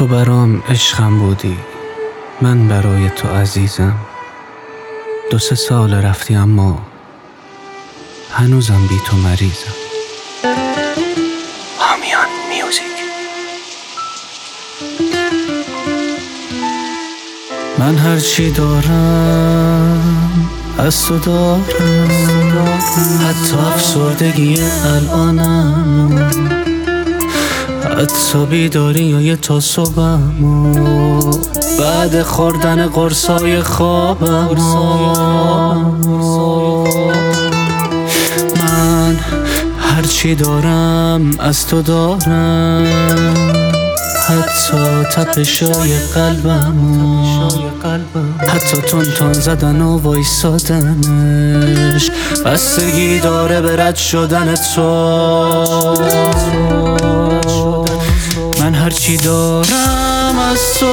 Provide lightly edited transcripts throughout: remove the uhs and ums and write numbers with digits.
تو برام عشقم بودی، من برای تو عزیزم. 2-3 سال رفتی اما هنوزم بی تو مریضم. هامیان میوزیک. من هرچی دارم از تو دارم، حتی افسردگی الانم، حتی بیداری تا صبحم، بعد خوردن قرصای خوابم. من هرچی دارم از تو دارم، حتی تپشای قلبم، حتی تون زدن و وایسادنش بستگی داره به رد شدن تو. من هرچی دارم از تو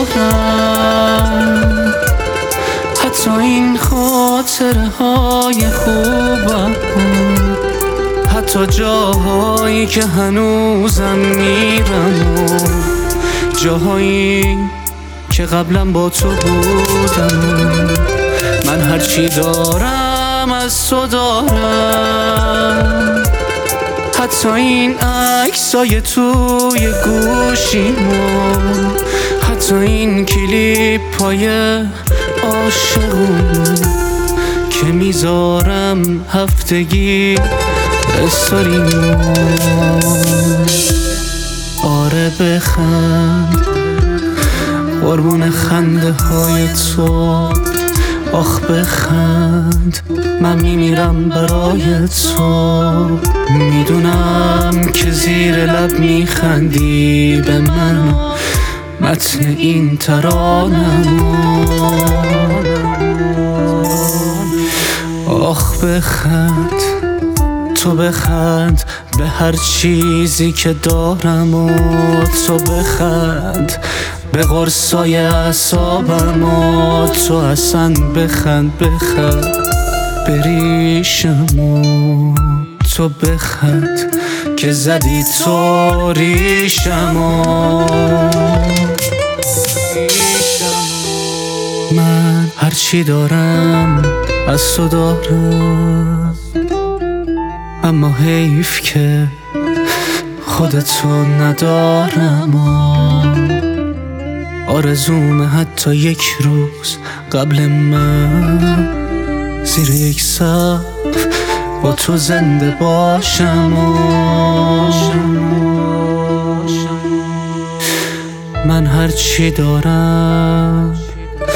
دارم، حتی این خاطره های خوبم، حتی جاهایی که هنوزم میرم و جاهایی که قبلا با تو بودم. من هرچی دارم از تو دارم، حتی این عکسای توی گوشیمو، حتی این کلیپای عاشقم که میذارم هفتگی استوریمو. آره بخند قربون خنده های تو، آخ بخند من میمیرم برای تو. میدونم که زیر لب میخندی به من متن این ترانم. آخ بخند تو، بخند به هر چیزی که دارم و تو بخند به قرصای اعصابم و تو اصلا بخند به ریشم و تو بخند که زدی تو ریشم و من هرچی دارم از تو دارم، اما حیف که خودتو ندارم. آرزومه حتی یک روز قبل من زیر یک سقف با تو زنده باشم. من هرچی دارم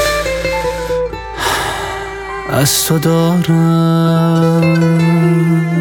از تو دارم.